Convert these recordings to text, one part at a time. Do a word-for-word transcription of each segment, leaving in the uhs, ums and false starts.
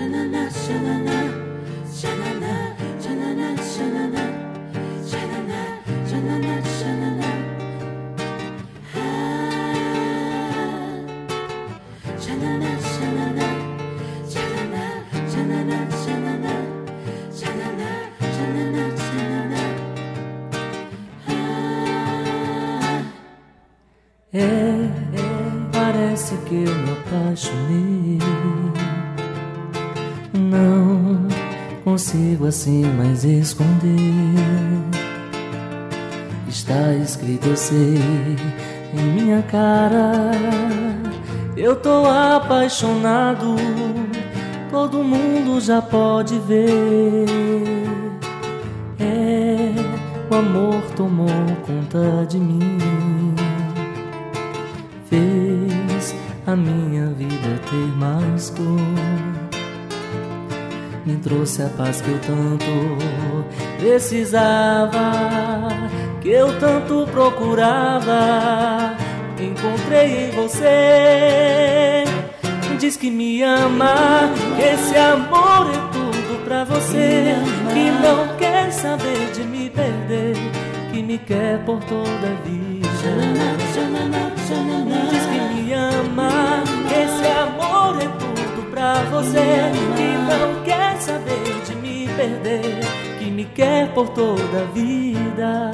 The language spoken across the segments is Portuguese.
É, é, parece que eu me apaixonei. Não consigo assim mais esconder. Está escrito, eu sei, em minha cara. Eu tô apaixonado, todo mundo já pode ver. É, o amor tomou conta de mim, fez a minha vida ter mais cor, me trouxe a paz que eu tanto precisava, que eu tanto procurava. Encontrei em você, diz que me ama, que esse amor é tudo pra você, que não quer saber de me perder, que me quer por toda a vida. Diz que me ama, que esse amor é tudo pra você, que não quer saber de me perder, que me quer por toda a vida.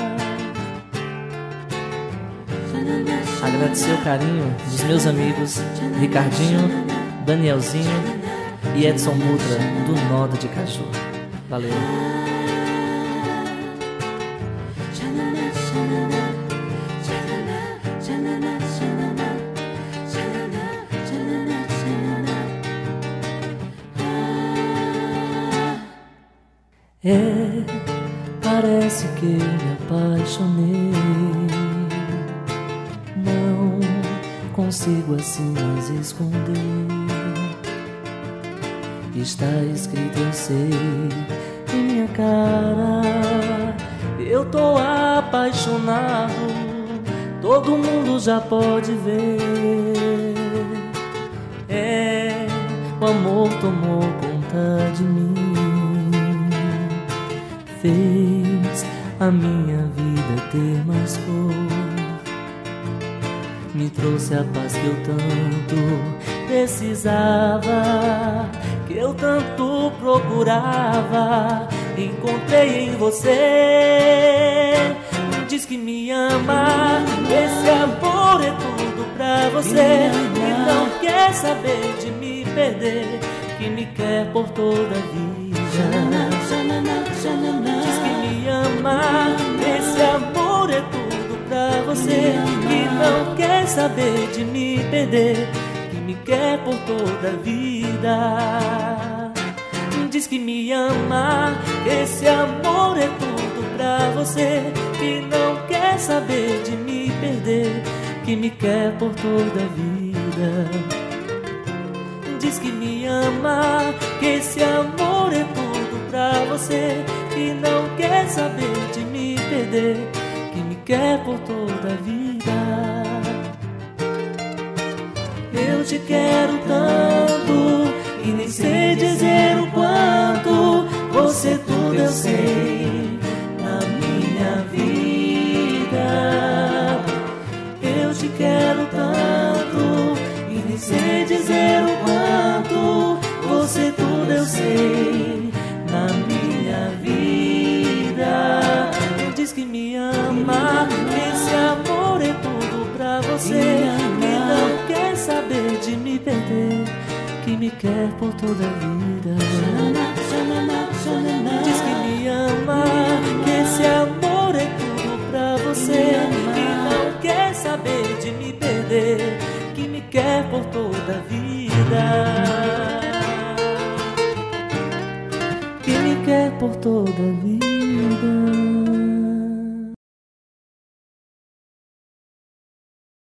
Agradecer o carinho dos meus amigos Ricardinho, Danielzinho e Edson Mutra, do Noda de Caju. Valeu. É, parece que eu me apaixonei. Não consigo assim mais esconder. Está escrito, eu sei, em minha cara. Eu tô apaixonado, todo mundo já pode ver. É, o amor tomou conta de mim, fez a minha vida ter mais cor, me trouxe a paz que eu tanto precisava, que eu tanto procurava. Encontrei em você, diz que me ama, esse amor é tudo pra você, que não quer saber de me perder, que me quer por toda a vida. Diz que me ama, esse amor é tudo pra você, que não quer saber de me perder, que me quer por toda a vida. Diz que me ama, que esse amor é tudo pra você, que não quer saber de me perder, que me quer por toda a vida. Diz que me ama, que esse amor é tudo pra você, que não quer saber de me perder, que me quer por toda a vida. Eu te quero tanto e nem sei dizer o quanto, você tudo eu sei na minha vida. Eu te quero tanto e nem sei dizer o quanto, você tudo eu sei na minha vida. Diz que me ama, esse amor é tudo pra você, que não quer saber de me perder, que me quer por toda a vida. Diz que me ama, que esse amor é tudo pra você, que não quer saber de me perder, que me quer por toda a vida, que me quer por toda a vida.